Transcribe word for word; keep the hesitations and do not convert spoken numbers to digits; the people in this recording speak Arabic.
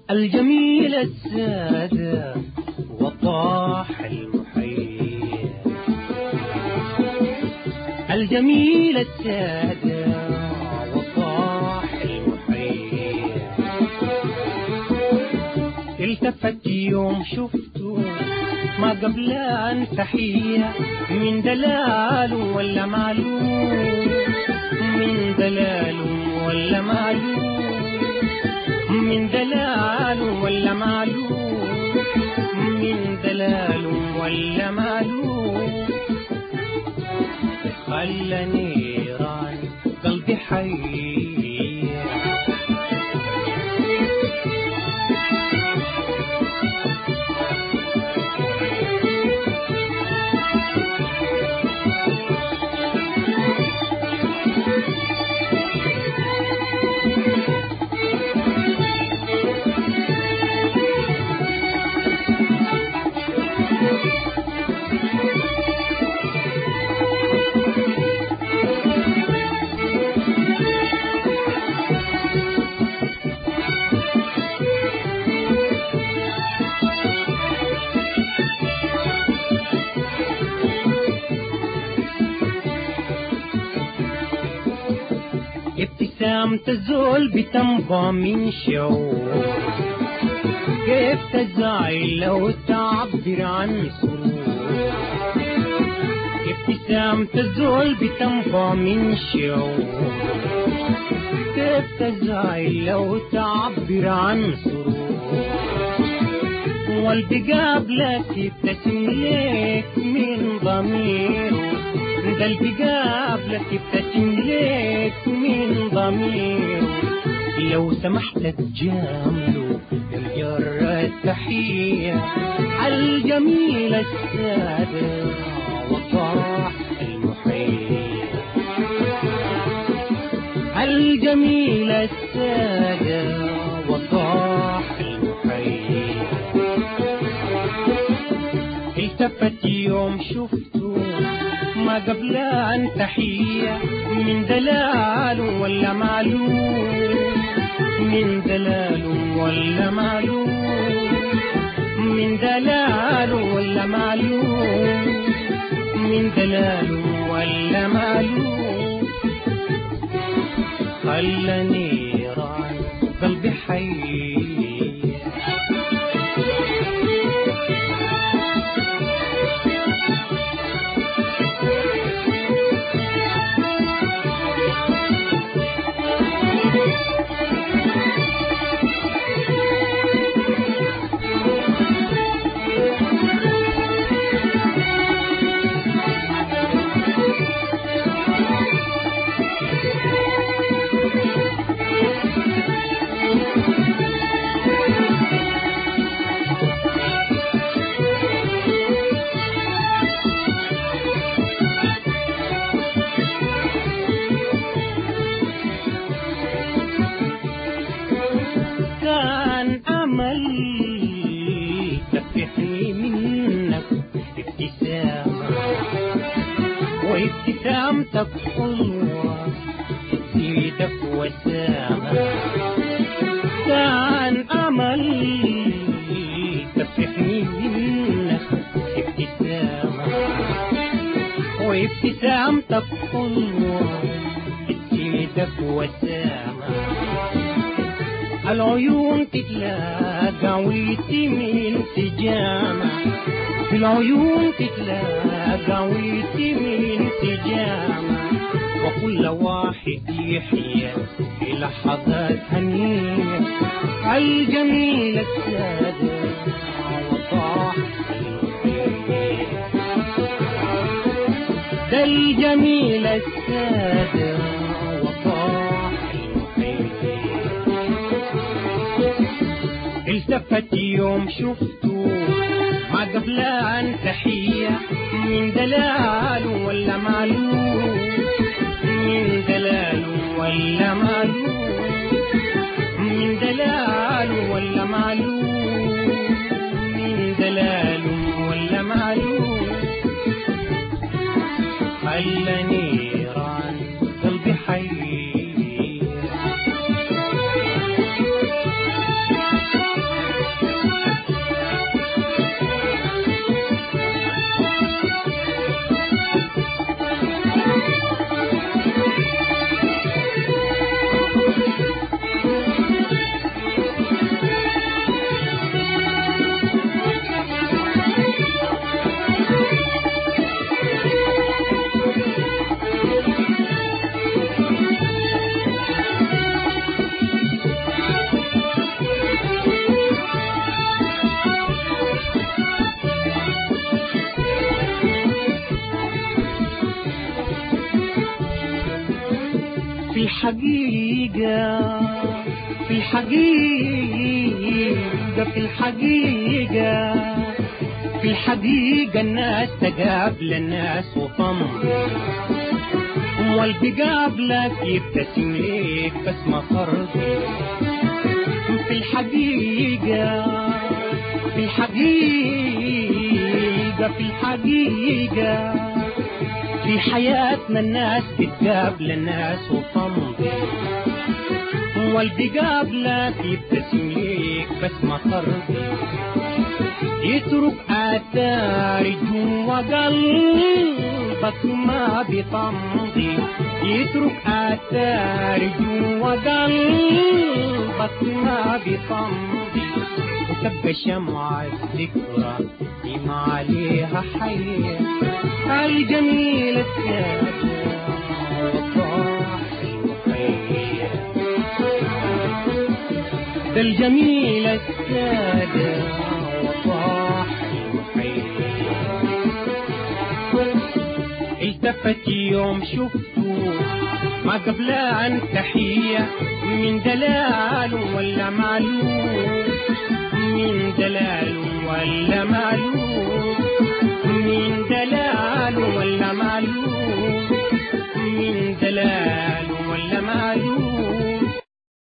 الجميل السادة وضاح المحيط، الجميل السادة وضاح المحيط. التفت يوم شفته ما قبل أن تحية، من دلال ولا معلوم، من دلال ولا معلوم، من دلال ولا معلوم، من دلال ولا معلوم. خلى نيران قلبي حي، ابتسامة الزول بتنبع من شعور، كيف تزعل لو تعبر عن سرور. ابتسامة الزول بتنبع من شعور، كيف تزعل لو تعبر عن سرور. واللي قابلك يبتسم ليك من ضميره، ده اللي قابلك يبتسم ليك من ضميره. لو سمحت تجامله بمجرد تحية، الجميل السادة وضاح المحيط، الجميل السادة وضاح المحيط. التفت يوم شفته ما قبل أن تحية، من دلال ولا معلوم، من دلال ولا معلوم، من دلال ولا معلوم، من دلال ولا معلوم. خلى نيران قلبي حي، كان أمل تفرحني منك ابتسامة، وابتسامتك حلوة تزيدك وسامة. كان أمل تفرحني منك ابتسامة، وابتسامتك حلوة تزيدك وسامة. العيون تتلاقى ويتم انسجامة، العيون تتلاقى ويتم انسجامة. وكل واحد يحيا في لحظات هنية، الجميل السادة وضاح المحيط، ده الجميل السادة وضاح المحيط. التفت يوم شفته ما قبل أن تحية، من دلال ولا معلوم، من دلال ولا معلوم، من دلال ولا معلوم، من دلال ولا معلوم. خلى نيران قلبي حي، الحقيقة في الحقيقة في الحقيقة في الحقيقة الناس تقابل الناس وطم، واللي بقابلك يبتسم ليك بس ما فرض. في الحقيقة في الحقيقة في الحقيقة في حياتنا الناس بتقابل الناس وطم، واللي بقابلك يبتسم ليك بس ما فرض. يترك آثار جوا قلبك ما بيطمضي، يترك آثار جوا قلبك ما بيطمضي، وتبقى شمعة الذكرى ديما عليها حية الجميلة السادة والصاح المخير. ده الجميلة السادة والصاح المخير. التفت يوم شفته ما قبل أن تحية، من دلال ولا معلوم، من دلال ولا معلوم، من دلال ولا معلوم، من دلال